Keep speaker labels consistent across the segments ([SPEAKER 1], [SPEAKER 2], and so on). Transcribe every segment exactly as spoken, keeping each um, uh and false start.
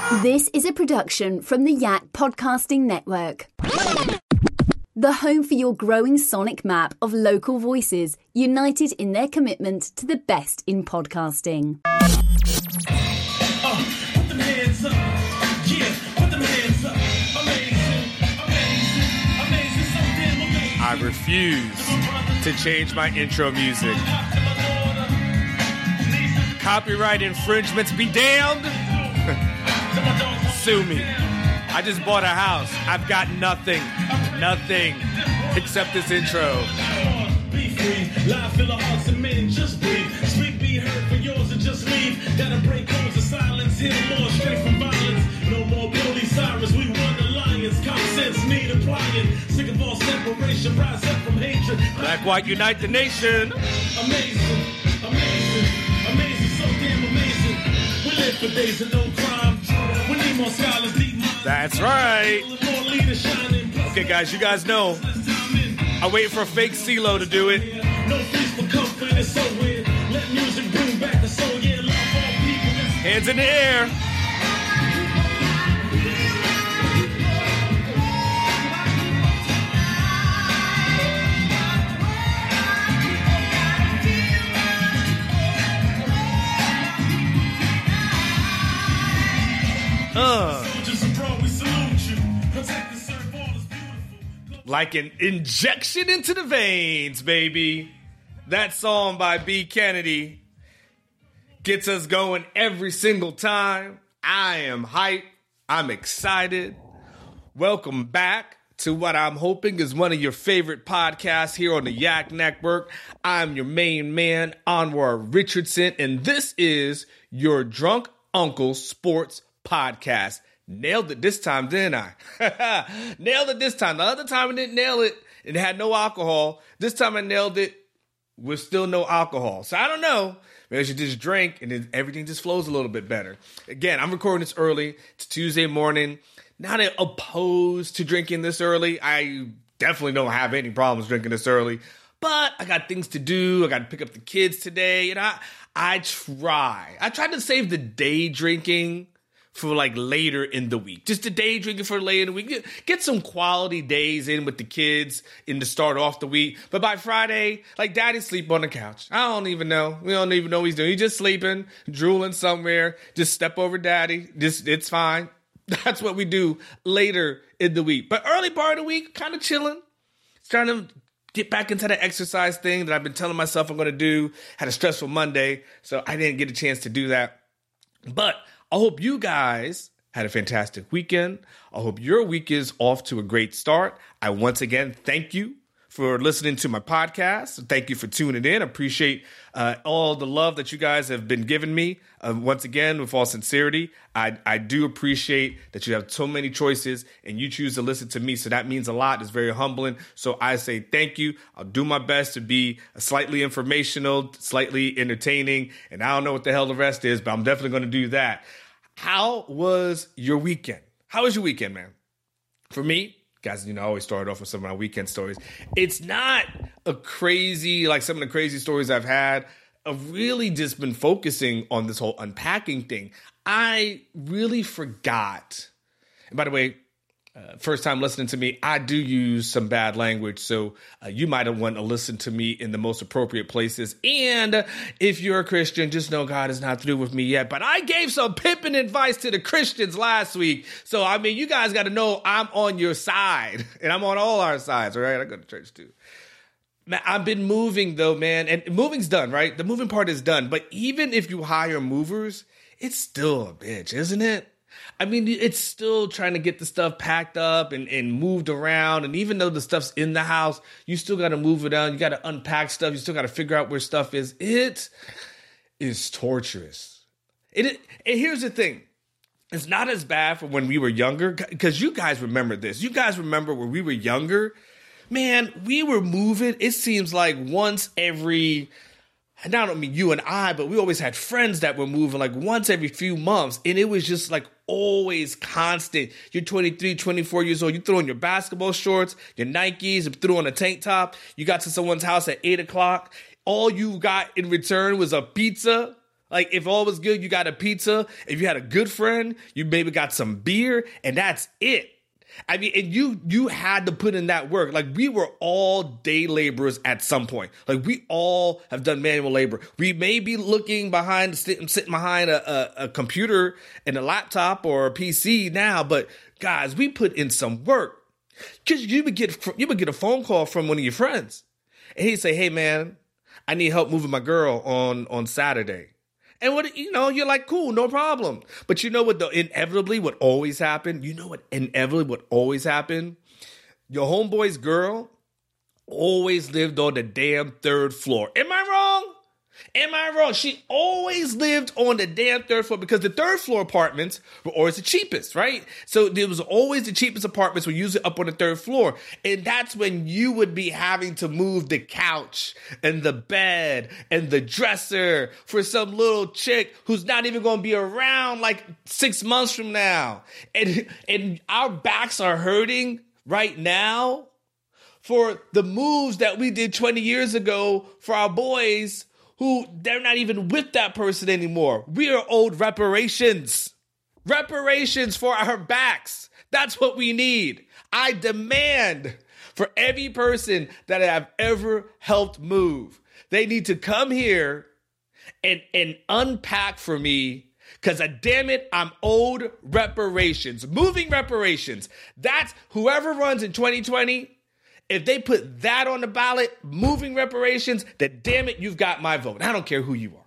[SPEAKER 1] This is a production from the Yak Podcasting Network. The home for your growing sonic map of local voices, united in their commitment to the best in podcasting.
[SPEAKER 2] Uh, put them hands up. Yeah, put them hands up. Amazing, amazing, amazing, so damn amazing.
[SPEAKER 3] I refuse to change my intro music. Copyright infringements be damned. Sue me. I just bought a house. I've got nothing, nothing except this intro.
[SPEAKER 2] Be free, live fill of hearts and men, just breathe. Speak, be heard for yours and just leave. Gotta break codes of silence, hear more straight from violence. No more police sirens, we run the lions. Common sense need applying. Sick of all separation, rise up from hatred.
[SPEAKER 3] Black, white, unite the nation.
[SPEAKER 2] Amazing, amazing, amazing, so damn amazing. We live for days of no crime. We need more scholars, need more.
[SPEAKER 3] That's right.
[SPEAKER 2] More leaders shining.
[SPEAKER 3] Okay, guys, you guys know. I wait for a fake CeeLo to do it.
[SPEAKER 2] No feast for comfort, it's so weird. Let music bring back the soul, yeah, love all people.
[SPEAKER 3] Hands in the air. Uh. Like an injection into the veins, baby. That song by B. Kennedy gets us going every single time. I am hyped. I'm excited. Welcome back to what I'm hoping is one of your favorite podcasts here on the Yak Network. I'm your main man, Anwar Richardson, and this is your Drunk Uncle Sports Podcast. Nailed it this time, didn't I? Nailed it this time. The other time I didn't nail it. It had no alcohol. This time I nailed it with still no alcohol. So I don't know. Maybe I should just drink and then everything just flows a little bit better. Again, I'm recording this early. It's Tuesday morning. Not opposed to drinking this early. I definitely don't have any problems drinking this early. But I got things to do. I got to pick up the kids today. And I, I try. I try to save the day drinking for like later in the week. Just a day drinking for later in the week. Get, get some quality days in with the kids in to start off the week. But by Friday, like daddy sleep on the couch. I don't even know. We don't even know what he's doing. He's just sleeping, drooling somewhere. Just step over daddy. Just it's fine. That's what we do later in the week. But early part of the week, kind of chilling. Trying to get back into the exercise thing that I've been telling myself I'm going to do. Had a stressful Monday, so I didn't get a chance to do that. But I hope you guys had a fantastic weekend. I hope your week is off to a great start. I once again thank you for listening to my podcast. Thank you for tuning in. I appreciate uh, all the love that you guys have been giving me. Uh, once again, with all sincerity, I, I do appreciate that you have so many choices and you choose to listen to me. So that means a lot. It's very humbling. So I say thank you. I'll do my best to be slightly informational, slightly entertaining, and I don't know what the hell the rest is, but I'm definitely going to do that. How was your weekend? How was your weekend, man? For me, guys, you know, I always start off with some of my weekend stories. It's not a crazy, like some of the crazy stories I've had. I've really just been focusing on this whole unpacking thing. I really forgot. And by the way, uh, first time listening to me, I do use some bad language. So uh, you might have want to listen to me in the most appropriate places. And if you're a Christian, just know God is not through with me yet. But I gave some pimping advice to the Christians last week. So, I mean, you guys got to know I'm on your side. And I'm on all our sides, all right? I go to church too. Man, I've been moving though, man. And moving's done, right? The moving part is done. But even if you hire movers, it's still a bitch, isn't it? I mean, it's still trying to get the stuff packed up and, and moved around. And even though the stuff's in the house, you still got to move it down. You got to unpack stuff. You still got to figure out where stuff is. It is torturous. It, and here's the thing. It's not as bad for when we were younger, because you guys remember this. You guys remember when we were younger, man, we were moving. It seems like once every, and I don't mean you and I, but we always had friends that were moving like once every few months. And it was just like always constant. You're twenty-three, twenty-four years old. You throw on your basketball shorts, your Nikes, and threw on a tank top. You got to someone's house at eight o'clock. All you got in return was a pizza, Like, if all was good, you got a pizza. If you had a good friend, you maybe got some beer, and that's it. I mean, and you you had to put in that work. Like, we were all day laborers at some point. Like, we all have done manual labor. We may be looking behind, sitting, sitting behind a, a, a computer and a laptop or a P C now, but guys, we put in some work. Because you would get you would get a phone call from one of your friends, and he'd say, "Hey, man, I need help moving my girl on on Saturday." And what, you know, you're like, cool, no problem. But you know what, though, inevitably what always happened? You know what inevitably what always happened? Your homeboy's girl always lived on the damn third floor. Am I wrong? Am I wrong? She always lived on the damn third floor because the third floor apartments were always the cheapest, right? So there was always the cheapest apartments were usually up on the third floor. And that's when you would be having to move the couch and the bed and the dresser for some little chick who's not even going to be around like six months from now. And, and our backs are hurting right now for the moves that we did twenty years ago for our boys who they're not even with that person anymore. We are owed reparations. Reparations for our backs. That's what we need. I demand for every person that I've ever helped move, they need to come here and, and unpack for me, because, damn it, I'm owed reparations. Moving reparations. That's whoever runs in twenty twenty. If they put that on the ballot, moving reparations, then damn it, you've got my vote. I don't care who you are.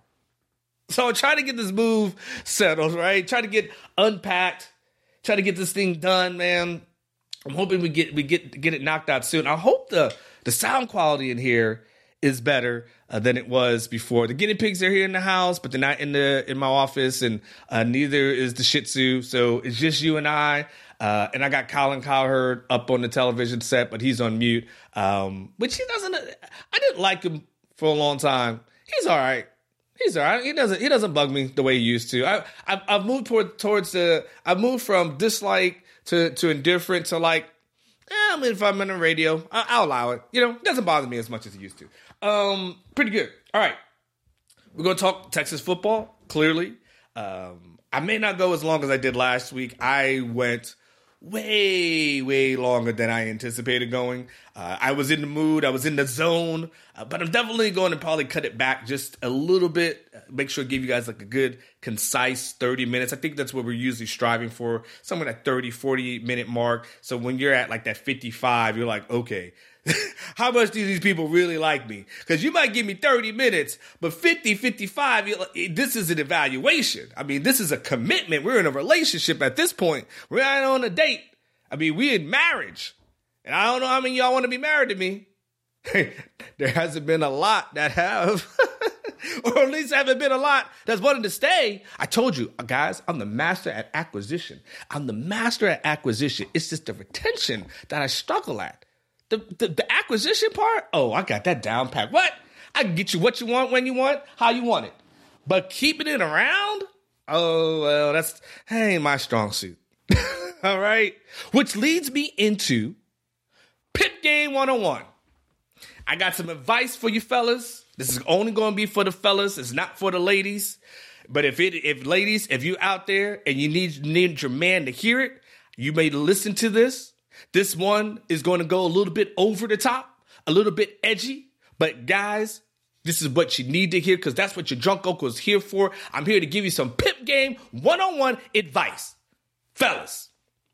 [SPEAKER 3] So I'm trying to get this move settled, right? Try to get unpacked. Try to get this thing done, man. I'm hoping we get we get get it knocked out soon. I hope the, the sound quality in here is better uh, than it was before. The guinea pigs are here in the house, but they're not in the in my office, and uh, neither is the Shih Tzu. So it's just you and I. Uh, and I got Colin Cowherd up on the television set, but he's on mute, um, which he doesn't. I didn't like him for a long time. He's all right. He's all right. He doesn't. He doesn't bug me the way he used to. I, I've, I've moved toward, towards the. I've moved from dislike to to indifferent to like. Eh, I mean, if I'm in the radio, I, I'll allow it. You know, it doesn't bother me as much as it used to. Um, pretty good. All right, we're gonna talk Texas football. Clearly, um, I may not go as long as I did last week. I went way, way longer than I anticipated going. Uh, I was in the mood. I was in the zone. Uh, but I'm definitely going to probably cut it back just a little bit. Uh, make sure to give you guys like a good, concise thirty minutes. I think that's what we're usually striving for. Somewhere at thirty, forty minute mark. So when you're at like that fifty-five, you're like, okay, how much do these people really like me? Because you might give me thirty minutes, but fifty, fifty-five, you're like, this is an evaluation. I mean, this is a commitment. We're in a relationship at this point. We're not on a date. I mean, we're in marriage. And I don't know how many of y'all want to be married to me. There hasn't been a lot that have, or at least haven't been a lot that's wanted to stay. I told you, guys, I'm the master at acquisition. I'm the master at acquisition. It's just the retention that I struggle at. The, the, the acquisition part, oh, I got that down pat. What? I can get you what you want, when you want, how you want it. But keeping it around? Oh, well, that's, that ain't my strong suit. All right? Which leads me into Pip Game one oh one. I got some advice for you fellas. This is only going to be for the fellas. It's not for the ladies. But if it, if ladies, if you out there and you need, need your man to hear it, you may listen to this. This one is going to go a little bit over the top, a little bit edgy. But guys, this is what you need to hear because that's what your drunk uncle is here for. I'm here to give you some Pip Game one oh one advice. Fellas,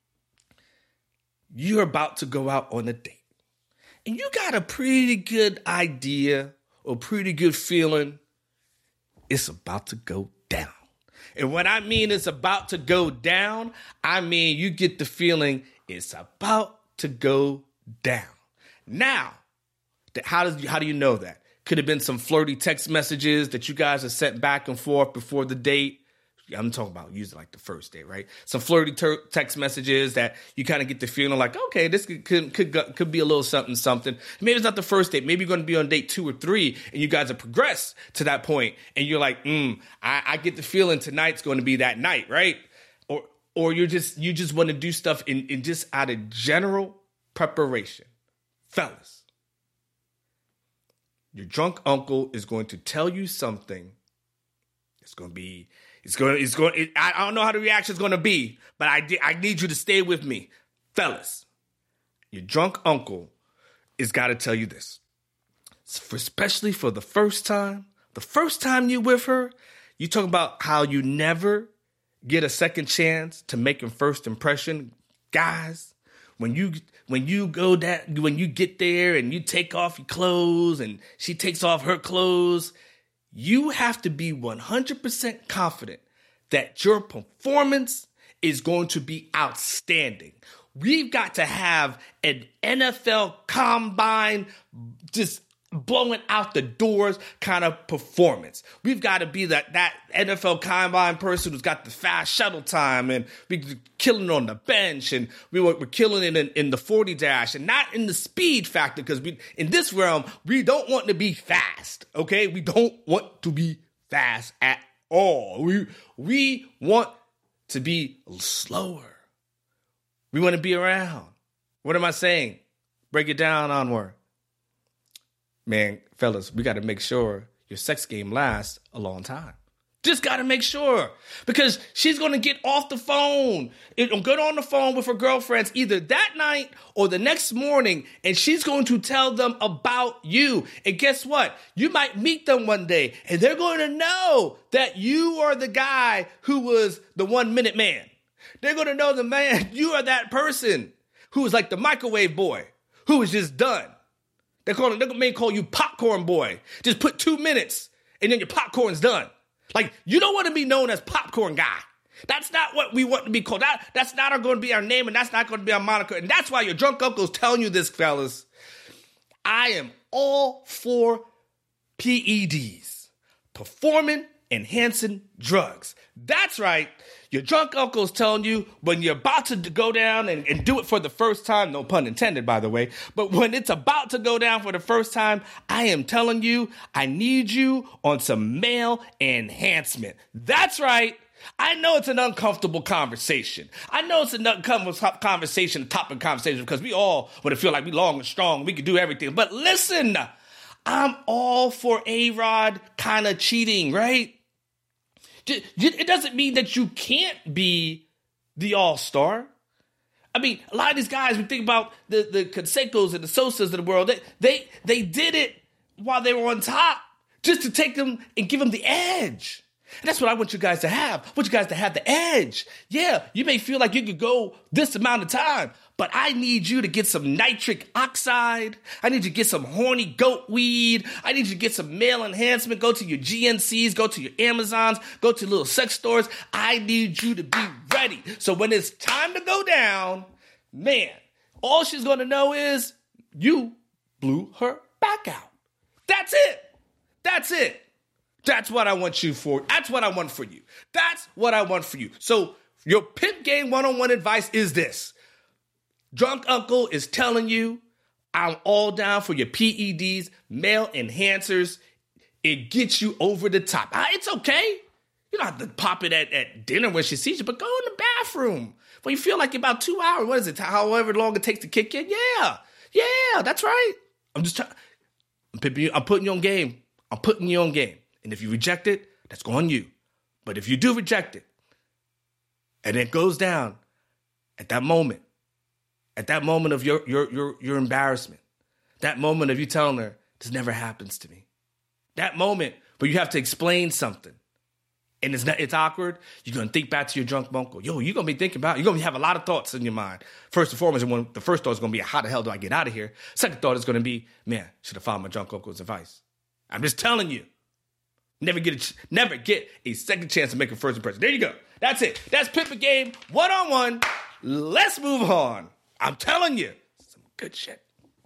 [SPEAKER 3] you're about to go out on a date. And you got a pretty good idea or pretty good feeling it's about to go down. And when I mean it's about to go down, I mean you get the feeling it's about to go down. Now, how does how do you know that? Could have been some flirty text messages that you guys have sent back and forth before the date. I'm talking about usually like the first date, right? Some flirty ter- text messages that you kind of get the feeling like, okay, this could could could, could be a little something, something. Maybe it's not the first date. Maybe you're going to be on date two or three, and you guys have progressed to that point, and you're like, mm, I, I get the feeling tonight's going to be that night, right? Or or you're just you just want to do stuff in, in just out of general preparation, fellas. Your drunk uncle is going to tell you something It's going to be, it's going to, it's going it, I, I don't know how the reaction is going to be, but I, I need you to stay with me. Fellas, your drunk uncle has got to tell you this. For, especially for the first time, the first time you're with her, you talk about how you never get a second chance to make a first impression. Guys, when you when you go that when you get there and you take off your clothes and she takes off her clothes, you have to be one hundred percent confident that your performance is going to be outstanding. We've got to have an N F L combine just blowing out the doors kind of performance. We've got to be that that N F L combine person who's got the fast shuttle time, and we're killing it on the bench, and we were, we're killing it in, in the forty dash, and not in the speed factor, because we in this realm, we don't want to be fast, okay? We don't want to be fast at all. We, we want to be slower. We want to be around. What am I saying? Break it down onward. Man, fellas, we got to make sure your sex game lasts a long time. Just got to make sure. Because she's going to get off the phone and get on the phone with her girlfriends either that night or the next morning, and she's going to tell them about you. And guess what? You might meet them one day, and they're going to know that you are the guy who was the one-minute man. They're going to know the man, you are that person who was like the microwave boy, who was just done. They call it, they may call you popcorn boy. Just put two minutes and then your popcorn's done. Like, you don't want to be known as popcorn guy. That's not what we want to be called. That, that's not going to be our name, and that's not going to be our moniker. And that's why your drunk uncle's telling you this, fellas. I am all for P E Ds, performing enhancing drugs. That's right. Your drunk uncle's telling you when you're about to go down and, and do it for the first time, no pun intended, by the way, but when it's about to go down for the first time, I am telling you, I need you on some male enhancement. That's right. I know it's an uncomfortable conversation. I know it's an uncomfortable conversation, topic conversation, because we all want to feel like we long and strong, we can do everything. But listen, I'm all for A-Rod kind of cheating, right? It doesn't mean that you can't be the all-star. I mean, a lot of these guys, we think about the, the Cansecos and the Sosas of the world, they, they, they did it while they were on top just to take them and give them the edge. And that's what I want you guys to have. I want you guys to have the edge. Yeah, you may feel like you could go this amount of time, but I need you to get some nitric oxide. I need you to get some horny goat weed. I need you to get some male enhancement. Go to your G N Cs, go to your Amazons, go to little sex stores. I need you to be ready. So when it's time to go down, man, all she's going to know is you blew her back out. That's it. That's it. That's what I want you for. That's what I want for you. That's what I want for you. So your pimp game one-on-one advice is this. Drunk uncle is telling you, I'm all down for your P E Ds, male enhancers. It gets you over the top. Ah, it's okay. You don't have to pop it at, at dinner when she sees you, but go in the bathroom. When you feel like about two hours, what is it, however long it takes to kick in? Yeah. Yeah, that's right. I'm just trying. I'm, pimping you, I'm putting you on game. I'm putting you on game. And if you reject it, that's on you. But if you do reject it, and it goes down at that moment, at that moment of your your your your embarrassment, that moment of you telling her, this never happens to me, that moment where you have to explain something, and it's not, it's awkward, you're going to think back to your drunk uncle. Yo, you're going to be thinking about, you're going to have a lot of thoughts in your mind. First and foremost, one, the first thought is going to be, how the hell do I get out of here? Second thought is going to be, man, should have followed my drunk uncle's advice. I'm just telling you. Never get a, never get a second chance to make a first impression. There you go. That's it. That's Pimpin' Game one-on-one. Let's move on. I'm telling you, some good shit.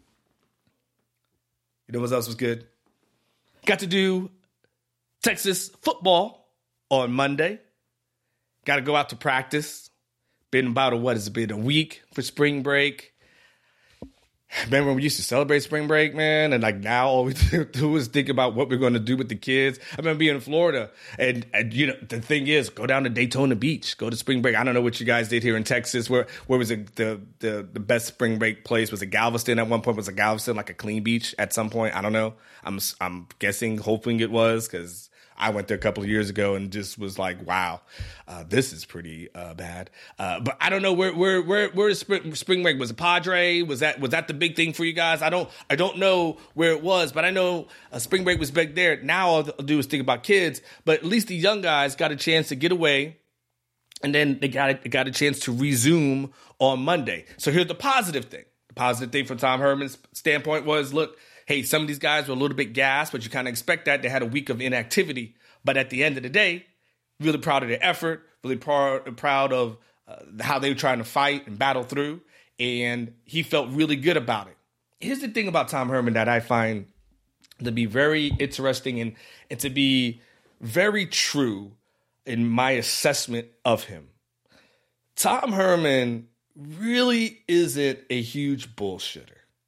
[SPEAKER 3] You know what else was good? Got to do Texas football on Monday. Got to go out to practice. Been about a, what has it been, a week for spring break. Remember when we used to celebrate spring break, man? And like now all we do is think about what we're going to do with the kids. I remember being in Florida and, and, you know, the thing is, go down to Daytona Beach, go to spring break. I don't know what you guys did here in Texas. Where where was it, the, the, the best spring break place? Was it Galveston at one point? Was it Galveston like a clean beach at some point? I don't know. I'm I'm guessing, hoping it was, because I went there a couple of years ago and just was like, wow, uh, this is pretty uh, bad. Uh, but I don't know where where where where spring, spring break was. It Padre? Was that was that the big thing for you guys? I don't I don't know where it was, but I know uh, spring break was big there. Now all I'll do is think about kids, but at least the young guys got a chance to get away, and then they got a, they got a chance to resume on Monday. So here's the positive thing. The positive thing from Tom Herman's standpoint was, look, hey, some of these guys were a little bit gassed, but you kind of expect that. They had a week of inactivity. But at the end of the day, really proud of their effort, really proud, proud of uh, how they were trying to fight and battle through. And he felt really good about it. Here's the thing about Tom Herman that I find to be very interesting and, and to be very true in my assessment of him. Tom Herman really isn't a huge bullshitter.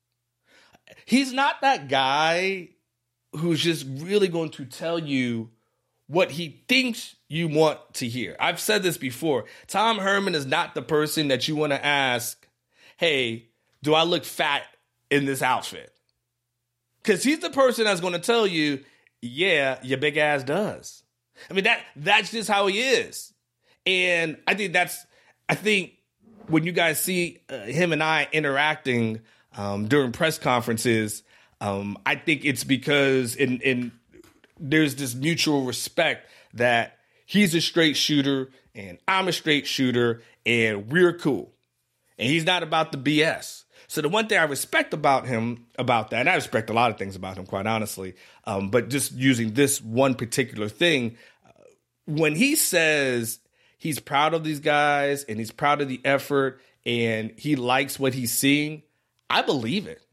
[SPEAKER 3] He's not that guy who's just really going to tell you what he thinks you want to hear. I've said this before. Tom Herman is not the person that you want to ask, hey, do I look fat in this outfit? Because he's the person that's going to tell you, yeah, your big ass does. I mean, that that's just how he is. And I think that's, I think when you guys see uh, him and I interacting Um, during press conferences, um, I think it's because in, in there's this mutual respect that he's a straight shooter and I'm a straight shooter and we're cool. And he's not about the B S. So the one thing I respect about him about that, and I respect a lot of things about him, quite honestly, um, but just using this one particular thing, uh, when he says he's proud of these guys and he's proud of the effort and he likes what he's seeing, I believe it.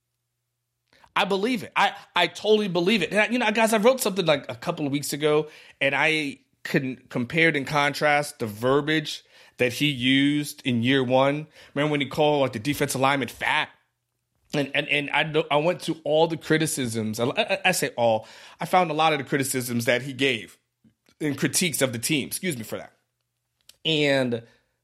[SPEAKER 3] I believe it. I, I totally believe it. And I, you know, guys, I wrote something like a couple of weeks ago, and I can compared and contrast the verbiage that he used in year one. Remember when he called like the defensive lineman fat? And and and I I went to all the criticisms. I, I say all. I found a lot of the criticisms that he gave and critiques of the team. Excuse me for that. And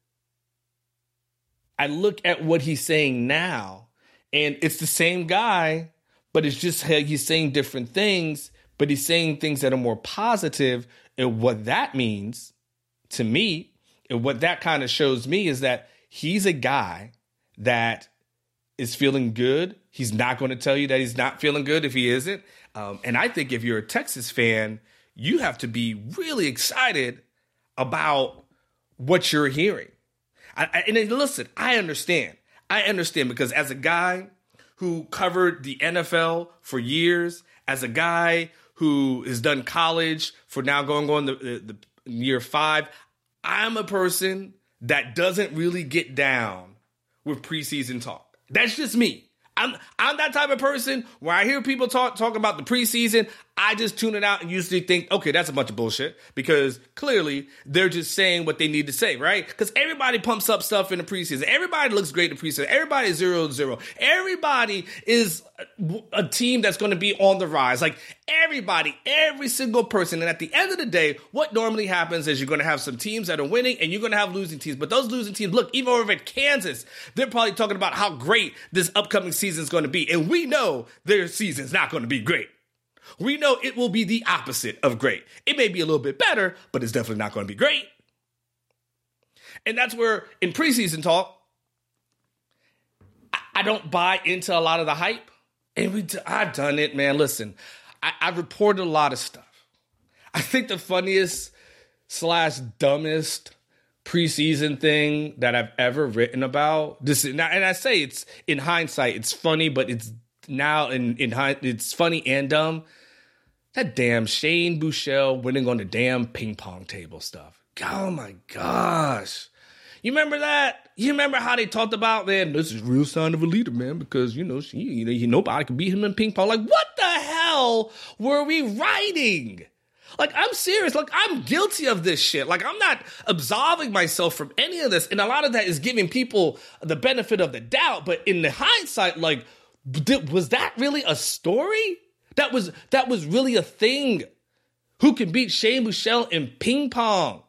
[SPEAKER 3] I look at what he's saying now, and it's the same guy, but it's just how he's saying different things, but he's saying things that are more positive. And what that means to me, and what that kind of shows me, is that he's a guy that is feeling good. He's not going to tell you that he's not feeling good if he isn't. Um, and I think if you're a Texas fan, you have to be really excited about what you're hearing. I, I, and listen, I understand. I understand because as a guy who covered the N F L for years, as a guy who has done college for now going on the, the, the year five, I'm a person that doesn't really get down with preseason talk. That's just me. I'm I'm that type of person where I hear people talk talk about the preseason, I just tune it out and usually think, okay, that's a bunch of bullshit, because clearly they're just saying what they need to say, right? Because everybody pumps up stuff in the preseason. Everybody looks great in the preseason. Everybody is zero to zero. Everybody is a, a team that's going to be on the rise. Like everybody, every single person. And at the end of the day, what normally happens is you're going to have some teams that are winning and you're going to have losing teams. But those losing teams, look, even over at Kansas, they're probably talking about how great this upcoming season is going to be. And we know their season's not going to be great. We know it will be the opposite of great. It may be a little bit better, but it's definitely not going to be great. And that's where, in preseason talk, I, I don't buy into a lot of the hype. And we, d- I've done it, man. Listen, I, I've reported a lot of stuff. I think the funniest slash dumbest preseason thing that I've ever written about, this, and I say it's, in hindsight, it's funny, but it's now in, in it's funny and dumb. That damn Shane Buechele winning on the damn ping pong table stuff. Oh my gosh. You remember that? You remember how they talked about, man, this is real sign of a leader, man, because, you know, she, you know, he, nobody could beat him in ping pong. Like, what the hell were we writing? Like, I'm serious. Like, I'm guilty of this shit. Like, I'm not absolving myself from any of this. And a lot of that is giving people the benefit of the doubt. But in the hindsight, like, was that really a story? That was that was really a thing. Who can beat Shane Buechele in ping pong?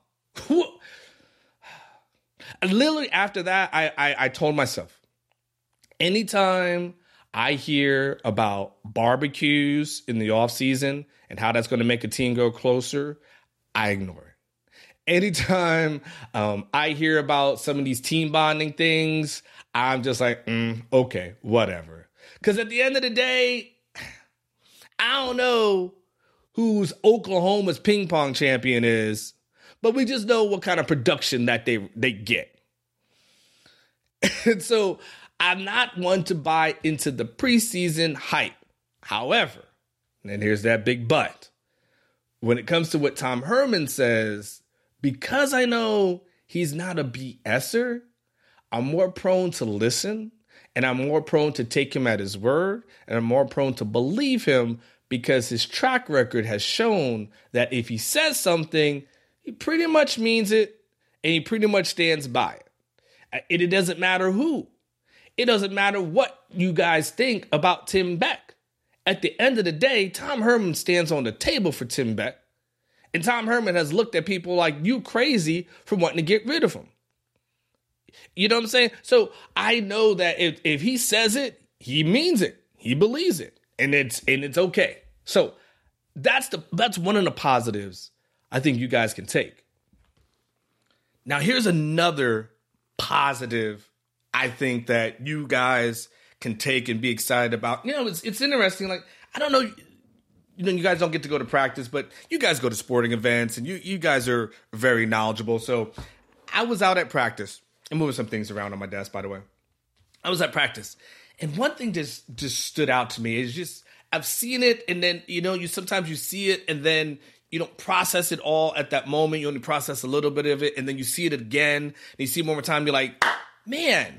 [SPEAKER 3] Literally after that, I, I I told myself, anytime I hear about barbecues in the offseason and how that's going to make a team go closer, I ignore it. Anytime um, I hear about some of these team bonding things, I'm just like, mm, okay, whatever. Because at the end of the day, I don't know who's Oklahoma's ping pong champion is, but we just know what kind of production that they, they get. And so I'm not one to buy into the preseason hype. However, and here's that big but, when it comes to what Tom Herman says, because I know he's not a BSer, I'm more prone to listen, and I'm more prone to take him at his word, and I'm more prone to believe him because his track record has shown that if he says something, he pretty much means it, and he pretty much stands by it. And it doesn't matter who. It doesn't matter what you guys think about Tim Beck. At the end of the day, Tom Herman stands on the table for Tim Beck. And Tom Herman has looked at people like you crazy for wanting to get rid of him. You know what I'm saying? So I know that if, if he says it, he means it. He believes it. And it's and it's okay. So that's the that's one of the positives I think you guys can take. Now here's another positive I think that you guys can take and be excited about. You know, it's it's interesting. Like, I don't know, you know, you guys don't get to go to practice, but you guys go to sporting events and you you guys are very knowledgeable. So I was out at practice. I'm moving some things around on my desk, by the way. I was at practice. And one thing just, just stood out to me is just, I've seen it, and then, you know, you sometimes you see it, and then you don't process it all at that moment. You only process a little bit of it, and then you see it again, and you see it one more time, you're like, man,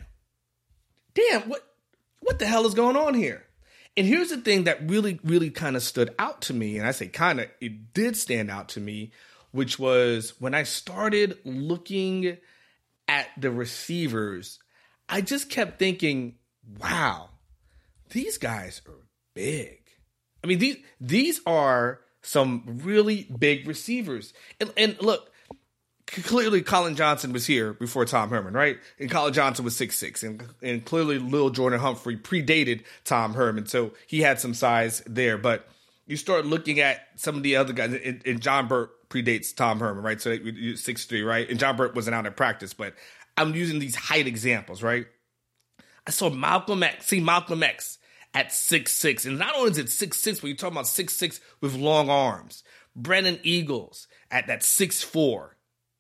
[SPEAKER 3] damn, what, what the hell is going on here? And here's the thing that really, really kind of stood out to me, and I say kind of, it did stand out to me, which was when I started looking at the receivers, I just kept thinking, wow, these guys are big. I mean, these these are some really big receivers. And, and look, clearly Colin Johnson was here before Tom Herman, right? And Colin Johnson was six six, and, and clearly Lil Jordan Humphrey predated Tom Herman, so he had some size there. But you start looking at some of the other guys, and, and John Burt predates Tom Herman, right? So six three, right? And John Burt wasn't out at practice, but I'm using these height examples, right? I saw Malcolm X, see Malcolm X at six six. And not only is it six six, but you're talking about six six with long arms. Brennan Eagles at that six four.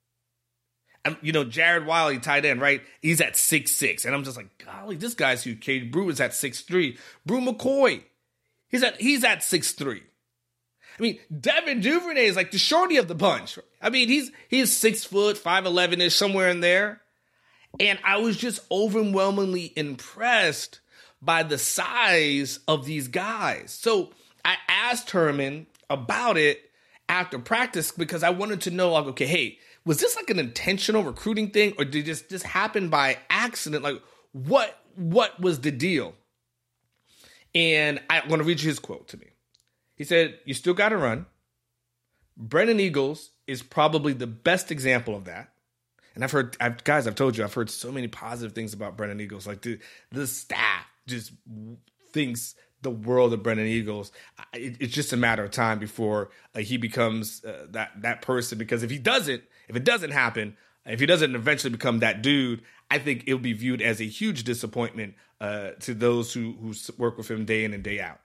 [SPEAKER 3] And, you know, Jared Wiley, tight end, right? He's at six six. And I'm just like, golly, this guy's huge. Cade Brew is at six three. Brew McCoy, he's at he's at six three. I mean, Devin Duvernay is like the shorty of the bunch. I mean, he's he's six foot, five eleven-ish, somewhere in there. And I was just overwhelmingly impressed by the size of these guys. So I asked Herman about it after practice because I wanted to know, like, okay, hey, was this like an intentional recruiting thing, or did this just happen by accident? Like, what what was the deal? And I want to read you his quote to me. He said, "You still got to run. Brennan Eagles is probably the best example of that." And I've heard, I've, guys, I've told you, I've heard so many positive things about Brennan Eagles. Like the, the staff just thinks the world of Brennan Eagles. It, it's just a matter of time before uh, he becomes uh, that that person. Because if he doesn't, if it doesn't happen, if he doesn't eventually become that dude, I think it'll be viewed as a huge disappointment uh, to those who who work with him day in and day out.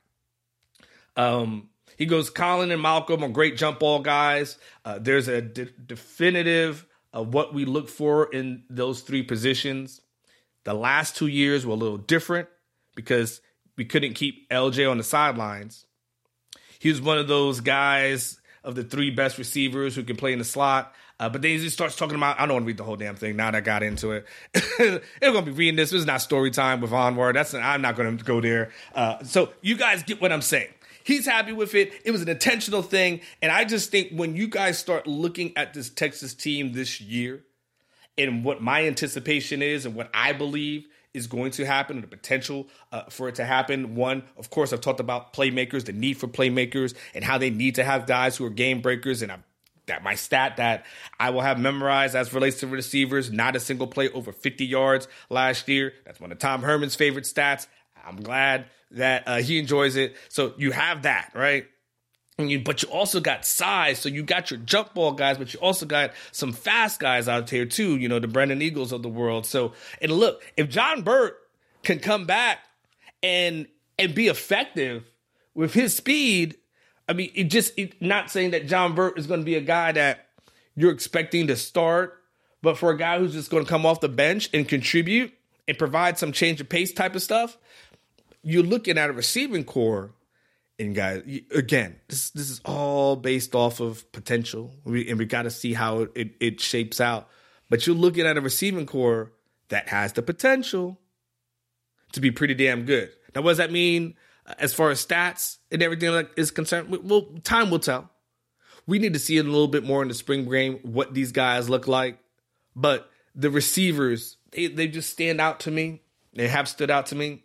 [SPEAKER 3] Um, he goes, Colin and Malcolm are great jump ball guys. Uh, there's a de- definitive of what we look for in those three positions. The last two years were a little different because we couldn't keep L J on the sidelines. He was one of those guys of the three best receivers who can play in the slot. Uh, but then he starts talking about, I don't want to read the whole damn thing now that I got into it. They're going to be reading this. This is not story time with Onward. That's I'm not going to go there. Uh, so you guys get what I'm saying. He's happy with it. It was an intentional thing. And I just think when you guys start looking at this Texas team this year and what my anticipation is and what I believe is going to happen and the potential uh, for it to happen. One, of course, I've talked about playmakers, the need for playmakers and how they need to have guys who are game breakers. And I've, that my stat that I will have memorized as relates to receivers, not a single play over fifty yards last year. That's one of Tom Herman's favorite stats. I'm glad that uh, he enjoys it. So you have that, right? And you, but you also got size. So you got your jump ball guys, but you also got some fast guys out here too, you know, the Brendan Eagles of the world. So, and look, if John Burt can come back and and be effective with his speed, I mean, it just, it, not saying that John Burt is going to be a guy that you're expecting to start, but for a guy who's just going to come off the bench and contribute and provide some change of pace type of stuff, you're looking at a receiving core. And guys, again, this this is all based off of potential, we, and we got to see how it, it, it shapes out. But you're looking at a receiving core that has the potential to be pretty damn good. Now, what does that mean as far as stats and everything like is concerned? Well, time will tell. We need to see it a little bit more in the spring game, what these guys look like. But the receivers, they, they just stand out to me. They have stood out to me.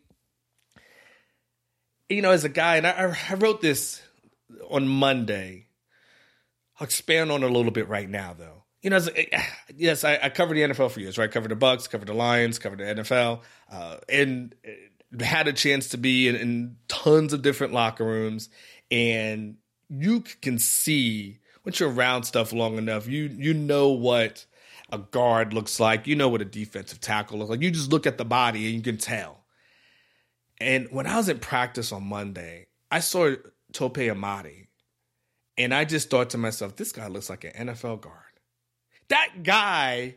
[SPEAKER 3] You know, as a guy, and I, I wrote this on Monday. I'll expand on it a little bit right now, though. You know, as a, yes, I, I covered the N F L for years, right? Covered the Bucs, covered the Lions, covered the N F L, uh, and had a chance to be in, in tons of different locker rooms. And you can see, once you're around stuff long enough, you you know what a guard looks like. You know what a defensive tackle looks like. You just look at the body and you can tell. And when I was in practice on Monday, I saw Tope Amadi, and I just thought to myself, this guy looks like an N F L guard. That guy,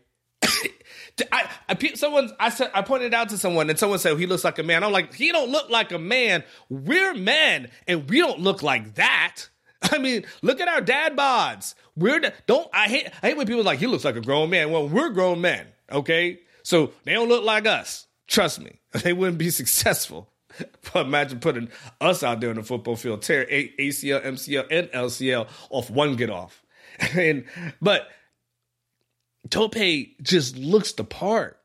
[SPEAKER 3] I, I, someone, I said, I pointed out to someone, and someone said, he looks like a man. I'm like, he don't look like a man. We're men, and we don't look like that. I mean, look at our dad bods. We're, don't, I hate, I hate when people are like, he looks like a grown man. Well, we're grown men, okay? So they don't look like us. Trust me, they wouldn't be successful. But imagine putting us out there on the football field, tear A C L, M C L, and L C L off one get off. and But Tope just looks the part.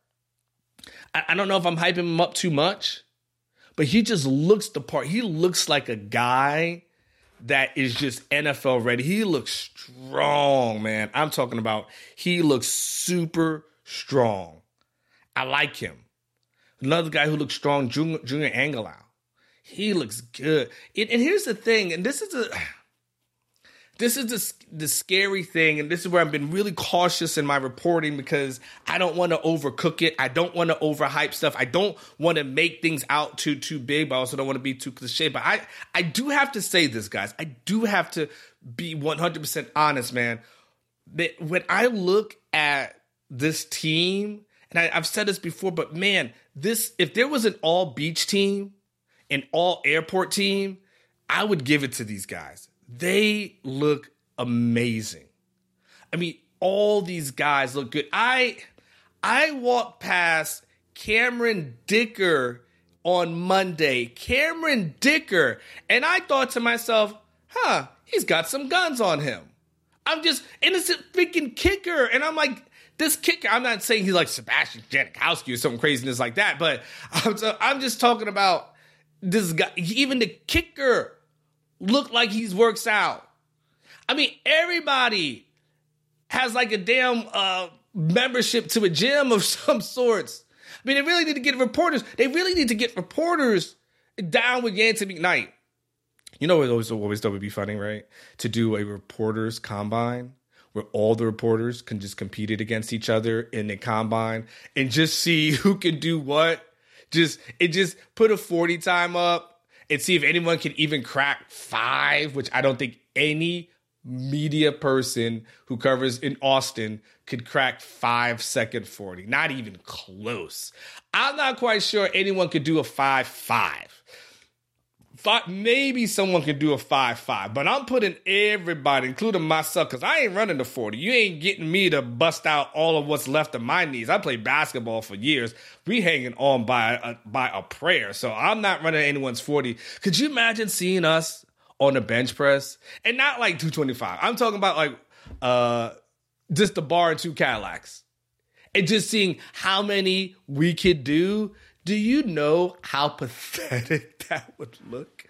[SPEAKER 3] I, I don't know if I'm hyping him up too much, but he just looks the part. He looks like a guy that is just N F L ready. He looks strong, man. I'm talking about he looks super strong. I like him. Another guy who looks strong, Junior, Junior Angilau. He looks good. And, and here's the thing, and this is a, this is the, the scary thing, and this is where I've been really cautious in my reporting because I don't want to overcook it. I don't want to overhype stuff. I don't want to make things out too too big, but I also don't want to be too cliche. But I, I do have to say this, guys. I do have to be one hundred percent honest, man. That when I look at this team, and I, I've said this before, but man, this if there was an all beach team, an all airport team, I would give it to these guys. They look amazing. I mean, all these guys look good. I I walked past Cameron Dicker on Monday. Cameron Dicker. And I thought to myself, huh, he's got some guns on him. I'm just innocent freaking kicker. And I'm like, this kicker, I'm not saying he's like Sebastian Janikowski or some craziness like that, but I'm, I'm just talking about this guy. Even the kicker looked like he's works out. I mean, everybody has like a damn uh, membership to a gym of some sorts. I mean, they really need to get reporters. They really need to get reporters down with Yancey McKnight. You know, it always, always thought would be funny, right? To do a reporters combine where all the reporters can just compete against each other in the combine and just see who can do what. Just it just put a forty time up and see if anyone can even crack five, which I don't think any media person who covers in Austin could crack five second forty. Not even close. I'm not quite sure anyone could do a five five. Five, maybe someone can do a five five, but I'm putting everybody, including myself, because I ain't running the forty. You ain't getting me to bust out all of what's left of my knees. I played basketball for years. We hanging on by a, by a prayer, so I'm not running anyone's forty. Could you imagine seeing us on a bench press? And not like two twenty-five. I'm talking about like uh, just the bar and two Cadillacs. And just seeing how many we could do. Do you know how pathetic that would look?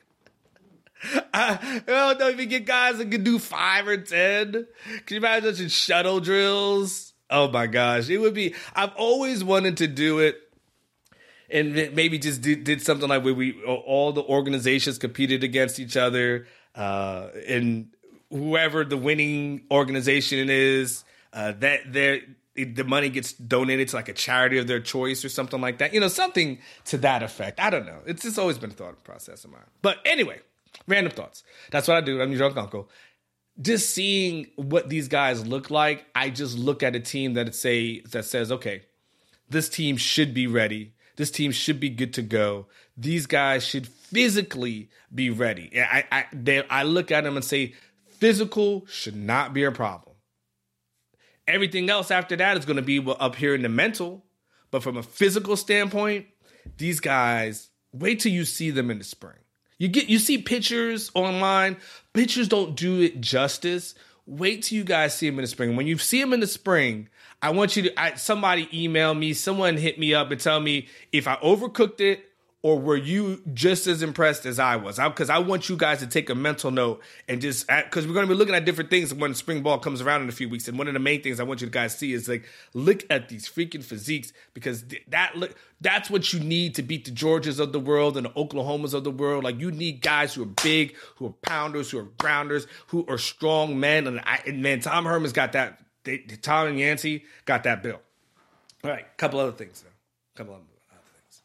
[SPEAKER 3] I, I don't know if you get guys that can do five or ten. Can you imagine such shuttle drills? Oh my gosh. It would be, I've always wanted to do it. and maybe just did, did something like where we all the organizations competed against each other, uh, and whoever the winning organization is, uh, that their the money gets donated to like a charity of their choice or something like that. You know, something to that effect. I don't know. It's just always been a thought process of mine. But anyway, random thoughts. That's what I do. I'm your drunk uncle. Just seeing what these guys look like, I just look at a team that say that says, okay, this team should be ready. This team should be good to go. These guys should physically be ready. I I, they, I look at them and say, physical should not be a problem. Everything else after that is going to be up here in the mental. But from a physical standpoint, these guys, wait till you see them in the spring. You get you see pictures online. Pictures don't do it justice. Wait till you guys see them in the spring. When you see them in the spring, I want you to, I, somebody email me, someone hit me up and tell me if I overcooked it or were you just as impressed as I was? Because I, I want you guys to take a mental note and just, because we're going to be looking at different things when spring ball comes around in a few weeks. And one of the main things I want you guys to see is like, look at these freaking physiques, because that look, that's what you need to beat the Georgias of the world and the Oklahomas of the world. Like, you need guys who are big, who are pounders, who are grounders, who are strong men. And, I, and man, Tom Herman's got that. They, Tom and Yancey got that bill. All right, a couple other things, though. A couple other things.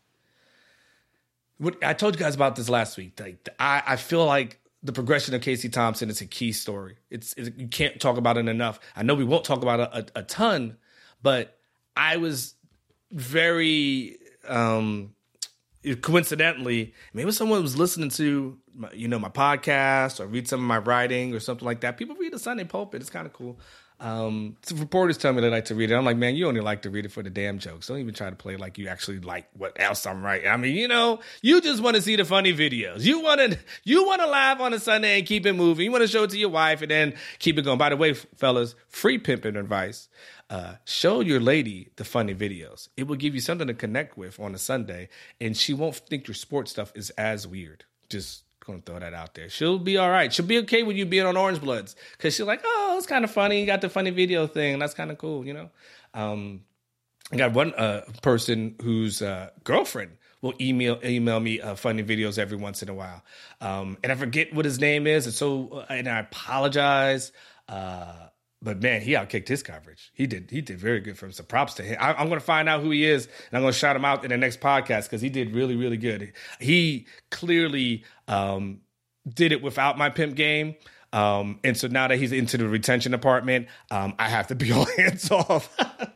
[SPEAKER 3] What, I told you guys about this last week. Like, I, I feel like the progression of Casey Thompson is a key story. It's, it's you can't talk about it enough. I know we won't talk about it a, a ton, but I was very um, coincidentally, maybe someone was listening to my, you know my podcast or read some of my writing or something like that. People read the Sunday Pulpit. It's kind of cool. Um, reporters tell me they like to read it. I'm like, man, you only like to read it for the damn jokes. Don't even try to play like you actually like what else I'm writing. I mean, you know, you just want to see the funny videos. You want to, you want to laugh on a Sunday and keep it moving. You want to show it to your wife and then keep it going. By the way, fellas, free pimping advice. Uh, show your lady the funny videos. It will give you something to connect with on a Sunday, and she won't think your sports stuff is as weird. Just gonna throw that out there. She'll be all right. She'll be okay with you being on Orange Bloods, because she's like, oh, it's kind of funny. You got the funny video thing. That's kind of cool, you know? Um, I got one uh, person whose uh, girlfriend will email email me uh, funny videos every once in a while. Um, and I forget what his name is. And so, uh, and I apologize. Uh, but man, he outkicked his coverage. He did. He did very good for him. So props to him. I, I'm going to find out who he is, and I'm going to shout him out in the next podcast, because he did really, really good. He clearly um, did it without my pimp game. Um, and so now that he's into the retention department, um, I have to be all hands off.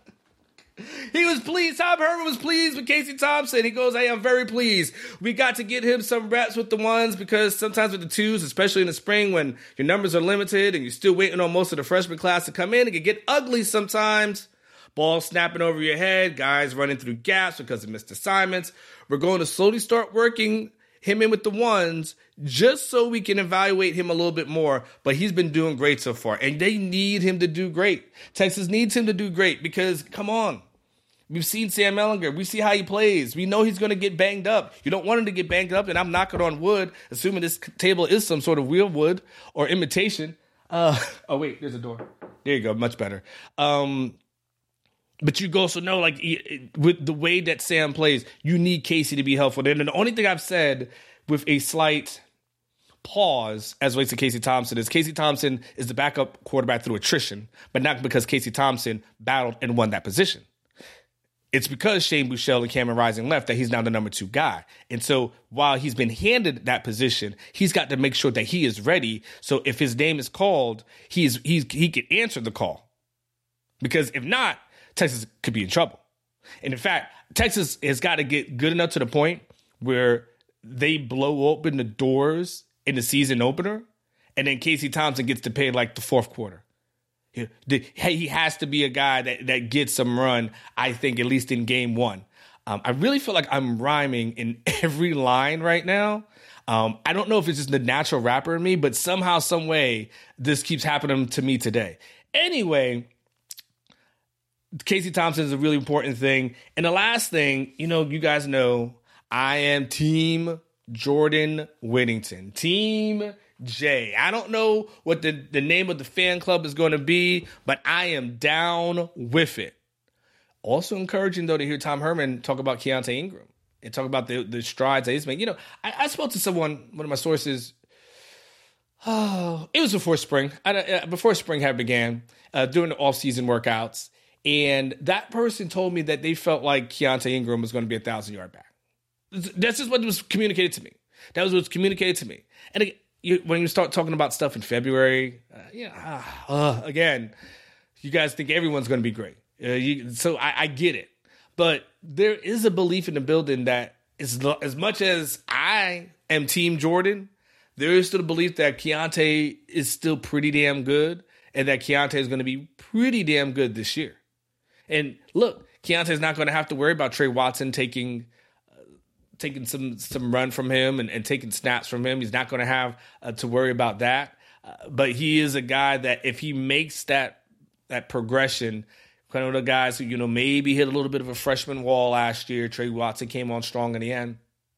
[SPEAKER 3] He was pleased. Tom Herman was pleased with Casey Thompson. He goes, hey, I'm very pleased. We got to get him some reps with the ones, because sometimes with the twos, especially in the spring when your numbers are limited and you're still waiting on most of the freshman class to come in, it can get ugly sometimes. Ball snapping over your head, guys running through gaps because of missed assignments. We're going to slowly start working him in with the ones just so we can evaluate him a little bit more. But he's been doing great so far, and they need him to do great. Texas needs him to do great, because, come on. We've seen Sam Ehlinger. We see how he plays. We know he's going to get banged up. You don't want him to get banged up, and I'm knocking on wood, assuming this table is some sort of real wood or imitation. Uh, oh, wait, there's a door. There you go. Much better. Um, but you also know, like, with the way that Sam plays, you need Casey to be helpful. And the only thing I've said with a slight pause as it relates to Casey Thompson is Casey Thompson is the backup quarterback through attrition, but not because Casey Thompson battled and won that position. It's because Shane Buechele and Cameron Rising left that he's now the number two guy. And so while he's been handed that position, he's got to make sure that he is ready. So if his name is called, he's he's he can answer the call. Because if not, Texas could be in trouble. And in fact, Texas has got to get good enough to the point where they blow open the doors in the season opener, and then Casey Thompson gets to play like the fourth quarter. He has to be a guy that, that gets some run, I think, at least in game one. Um, I really feel like I'm rhyming in every line right now. Um, I don't know if it's just the natural rapper in me, but somehow, some way, this keeps happening to me today. Anyway, Casey Thompson is a really important thing. And the last thing, you know, you guys know, I am Team Jordan Whittington. Team J. I don't know what the, the name of the fan club is going to be, but I am down with it. Also encouraging, though, to hear Tom Herman talk about Keontae Ingram and talk about the, the strides that he's made. You know, I, I spoke to someone, one of my sources, oh, it was before spring, I, uh, before spring had began, uh, during the off-season workouts. And that person told me that they felt like Keaontay Ingram was going to be a thousand-yard back. That's just what was communicated to me. That was what was communicated to me. And again, you, when you start talking about stuff in February, uh, yeah, uh, uh, again, you guys think everyone's going to be great. Uh, you, so I, I get it. But there is a belief in the building that as, as much as I am Team Jordan, there is still a belief that Keaontay is still pretty damn good and that Keaontay is going to be pretty damn good this year. And look, Keaontay is not going to have to worry about Trey Watson taking uh, taking some some run from him and, and taking snaps from him. He's not going to have uh, to worry about that. Uh, but he is a guy that if he makes that that progression, kind of the guys who, you know, maybe hit a little bit of a freshman wall last year. Trey Watson came on strong in the end.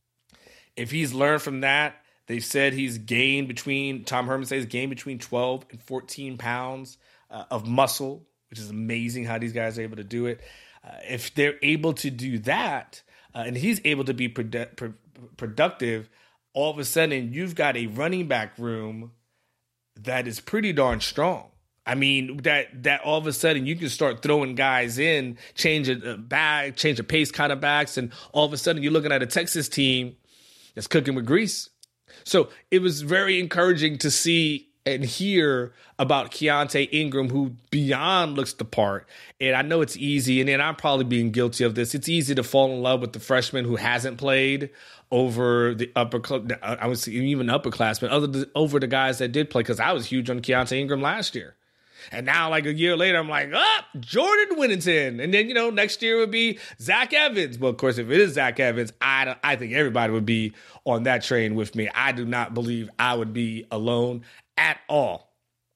[SPEAKER 3] If he's learned from that, they've said he's gained between, Tom Herman says, gained between twelve and fourteen pounds uh, of muscle, which is amazing how these guys are able to do it. Uh, if they're able to do that, uh, and he's able to be produ- pro- productive, all of a sudden you've got a running back room that is pretty darn strong. I mean, that that all of a sudden you can start throwing guys in, change a bag, change a pace kind of backs, and all of a sudden you're looking at a Texas team that's cooking with grease. So it was very encouraging to see and hear about Keaontay Ingram, who beyond looks the part. And I know it's easy, and then I'm probably being guilty of this. It's easy to fall in love with the freshman who hasn't played over the upper, I would say even upperclassmen, other than, over the guys that did play, because I was huge on Keaontay Ingram last year. And now, like a year later, I'm like, oh, Jordan Whittington. And then, you know, next year would be Zach Evans. Well, of course, if it is Zach Evans, I, I think everybody would be on that train with me. I do not believe I would be alone at all.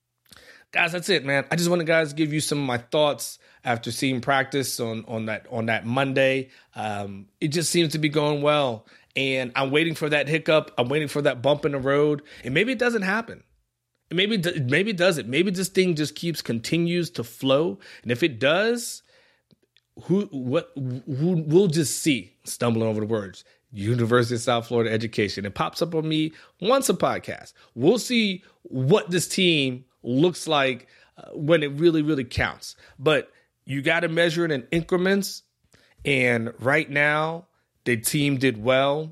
[SPEAKER 3] Guys, that's it, man. I just want to, guys, give you some of my thoughts after seeing practice on, on that on that Monday. Um, it just seems to be going well. And I'm waiting for that hiccup. I'm waiting for that bump in the road. And maybe it doesn't happen. Maybe maybe it doesn't. Maybe this thing just keeps continues to flow, and if it does, who what who we'll just see. Stumbling over the words. University of South Florida education. It pops up on me once a podcast. We'll see what this team looks like uh, when it really really counts. But you got to measure it in increments. And right now, the team did well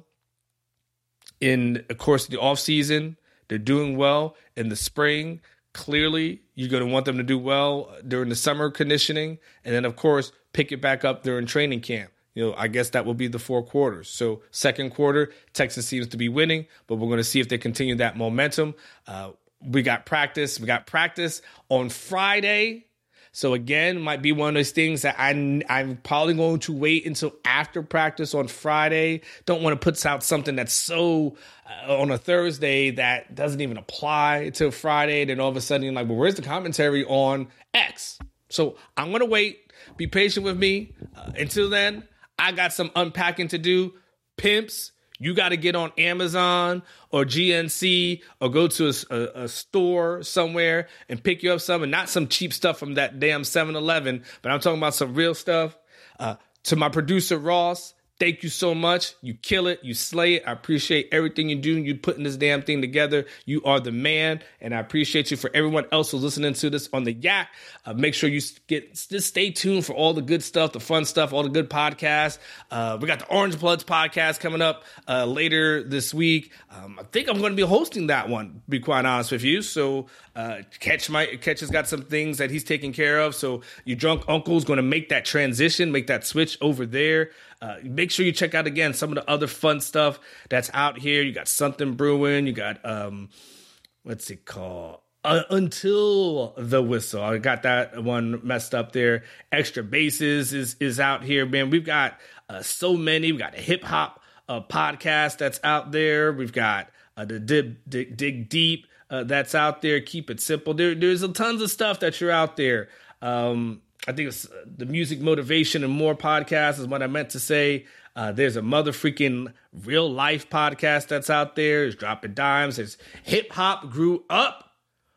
[SPEAKER 3] in, of course, the offseason. They're doing well in the spring. Clearly, you're going to want them to do well during the summer conditioning. And then, of course, pick it back up during training camp. You know, I guess that will be the four quarters. So second quarter, Texas seems to be winning, but we're going to see if they continue that momentum. Uh, we got practice. We got practice on Friday. So again, might be one of those things that I, I'm probably going to wait until after practice on Friday. Don't want to put out something that's so uh, on a Thursday that doesn't even apply to Friday. Then all of a sudden you're like, well, where's the commentary on X? So I'm going to wait. Be patient with me. Uh, until then, I got some unpacking to do. Pimps, you got to get on Amazon or G N C or go to a, a, a store somewhere and pick you up some, and not some cheap stuff from that damn seven eleven, but I'm talking about some real stuff. Uh, to my producer, Ross, thank you so much. You kill it. You slay it. I appreciate everything you do. You putting this damn thing together. You are the man, and I appreciate you. For everyone else who's listening to this on the Yak, uh, make sure you get just stay tuned for all the good stuff, the fun stuff, all the good podcasts. Uh, we got the Orange Bloods podcast coming up uh, later this week. Um, I think I'm going to be hosting that one, to be quite honest with you. So uh, Catch my Catch has got some things that he's taking care of. So your drunk uncle's going to make that transition, make that switch over there. Uh, make sure you check out, again, some of the other fun stuff that's out here. You got Something Brewing. You got, um, what's it called? Uh, Until the Whistle. I got that one messed up there. Extra Bases is, is out here, man. We've got uh, so many. We've got a hip hop uh, podcast that's out there. We've got uh, the Dig, Dig, Dig Deep uh, that's out there. Keep It Simple. There, there's a tons of stuff that you're out there. Um, I think it's the Music Motivation and More podcast is what I meant to say. Uh, there's a mother freaking real life podcast that's out there. It's Dropping Dimes. It's Hip Hop Grew Up.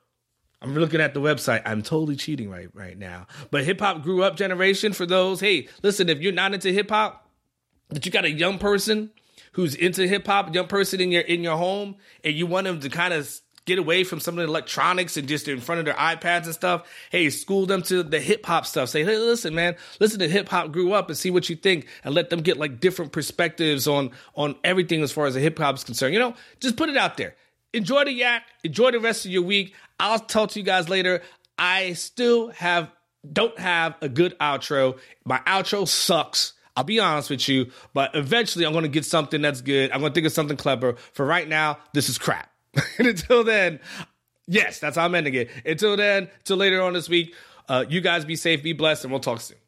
[SPEAKER 3] I'm looking at the website. I'm totally cheating right, right now. But Hip Hop Grew Up Generation, for those, hey, listen, if you're not into hip hop, that you got a young person who's into hip hop, a young person in your in your home, and you want them to kind of get away from some of the electronics and just in front of their iPads and stuff. Hey, school them to the hip hop stuff. Say, hey, listen, man, listen to hip hop grew up and see what you think, and let them get like different perspectives on on everything as far as the hip hop is concerned. You know, just put it out there. Enjoy the yak. Enjoy the rest of your week. I'll talk to you guys later. I still have don't have a good outro. My outro sucks. I'll be honest with you, but eventually I'm going to get something that's good. I'm going to think of something clever. For right now, this is crap. And until then, yes, that's how I'm ending it. Until then, till later on this week, uh, you guys be safe, be blessed, and we'll talk soon.